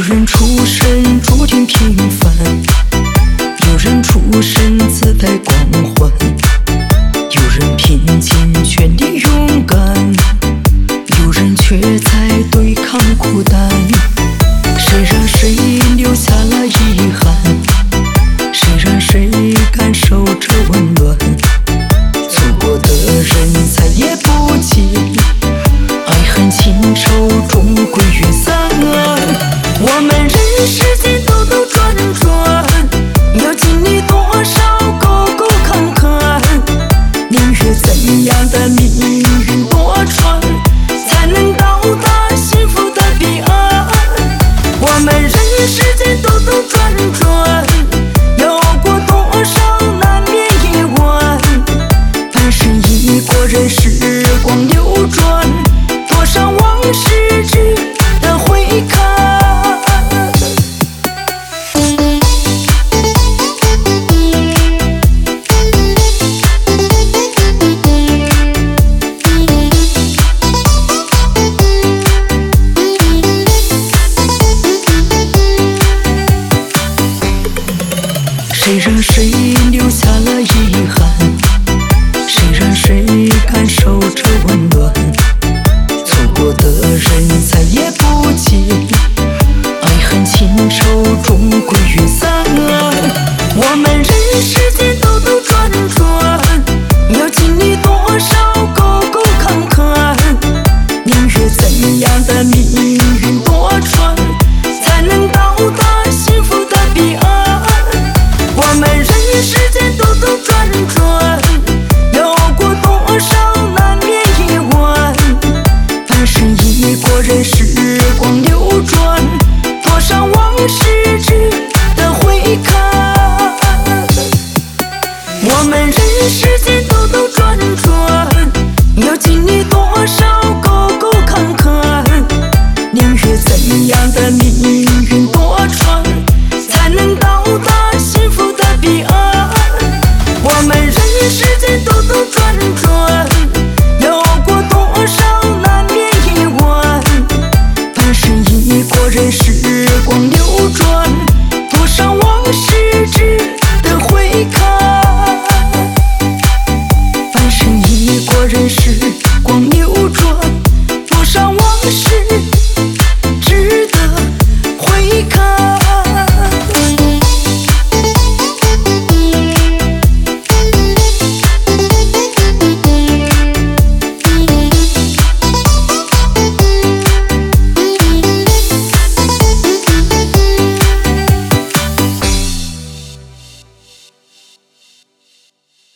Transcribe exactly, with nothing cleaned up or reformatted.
人出身注定平凡，有人出身自带光环，有人拼尽全力勇敢，有人却在对抗孤单。谁让谁留下了遗憾？谁让谁感受着温暖？错过的人再也不及，爱恨情仇终归于散。我们人世间兜兜转转，要经历多少沟沟坎坎？宁愿怎样的命运多舛，才能到达幸福的彼岸？我们人世间兜兜转转，要熬过多少难眠夜晚？半生已过，任时光流转，多少往事值得回看。谁让谁留下了遗憾？谁让谁感受着温暖？错过的人再也不及，爱恨情仇终归于散。我们人世间兜兜转转，要经历多少沟沟坎坎？宁愿怎样的命运